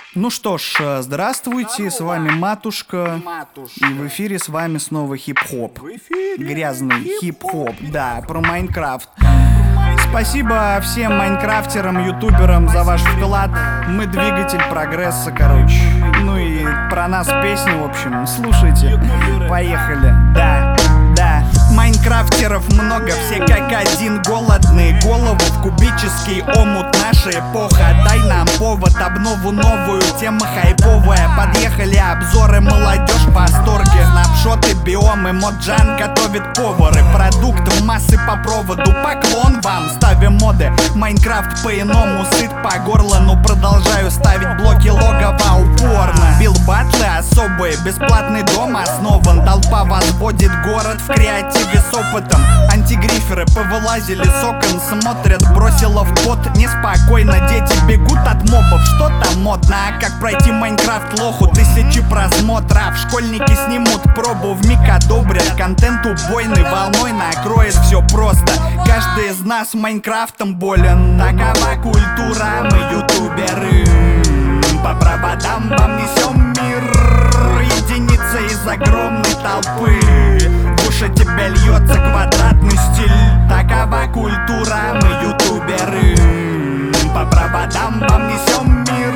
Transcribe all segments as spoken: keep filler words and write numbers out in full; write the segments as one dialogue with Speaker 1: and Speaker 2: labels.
Speaker 1: Ну что ж, здравствуйте, с вами Матушка.
Speaker 2: Матушка.
Speaker 1: И в эфире с вами снова хип-хоп.
Speaker 2: В эфире
Speaker 1: Грязный хип-хоп, да, про Майнкрафт. Спасибо всем майнкрафтерам, ютуберам за ваш вклад. Мы двигатель прогресса, короче. Ну и про нас песни, в общем, слушайте. Поехали, да, да. Майнкрафтеров много, все как один голодные. Голову в кубический омут, наша эпоха. Дай нам повод, обнову новую, тема хайповая. Подъехали обзоры, молодежь в восторге. Снапшоты, биомы, Моджан готовит повары. Продукт в массы по проводу, поклон вам. Ставим моды, Майнкрафт по-иному, сыт по горло. Но продолжаю ставить блоки логово упорно. Бил батлы особые, бесплатный дом основан. Толпа возводит город в креативе с опытом. Антигриферы повылазили с окон, смотрят, бросила в пот. Неспокойно, дети бегут от мобов. Что там модно, а как пройти Майнкрафт лоху? Тысячи просмотров, школьники снимут пробу, вмиг одобрят. Контент убойный, волной накроет все просто. Каждый из нас Майнкрафтом болен. Такова культура, мы ютуберы. По проводам вам несем мир. Единица из огромной толпы. В уши тебя льется квадратный стиль. Такова культура, мы ютуберы. По проводам вам несем мир.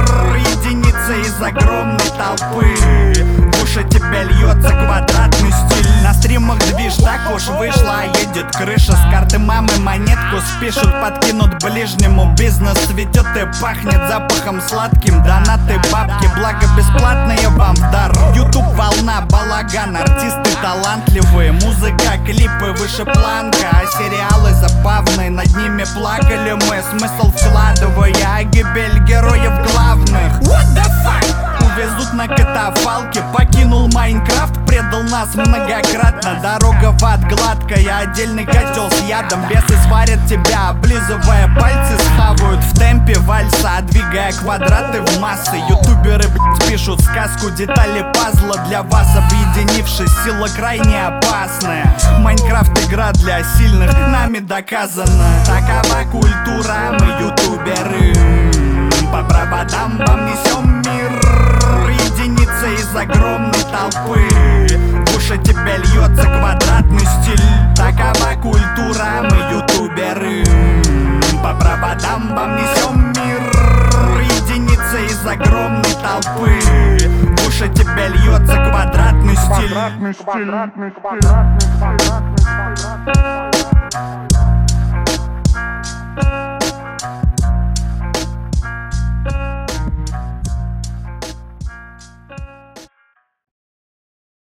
Speaker 1: Единица из огромной толпы. В уши тебя льется квадратный стиль. На стримах движ, так уж вышла, едет крыша. С карты мамы монетку спишут, подкинут ближнему. Бизнес цветет и пахнет запахом сладким. Донаты, бабки, благо бесплатные вам в дар. Ютуб волна, балаган, артисты талантливые. Музыка, клипы выше планка, а сериалы забавные. Над ними плакали мы, смысл вкладывая, а гибель героев главных. What the fuck? Увезут на катафалке. Покинул Майнкрафт, предал нас многократно. Дорога в ад гладкая, отдельный котел с ядом. Бесы сварят тебя, облизывая пальцы, схавают в темпе вальса, двигая квадраты в массы. Ютуберы, блять, пишут сказку, детали пазла для вас. Объединившись, сила крайне опасная. Майнкрафт игра для сильных, нами доказано. Такова культура, мы ютуберы. По проводам вам несем мир. Единица из огромной толпы. В уши тебя льется квадратный стиль. Такова культура, мы ютуберы. По проводам вам несем мир. Единица из огромной толпы. В уши тебя льется квадратный стиль. Квадратный стиль. Квадратный стиль. Квадратный стиль.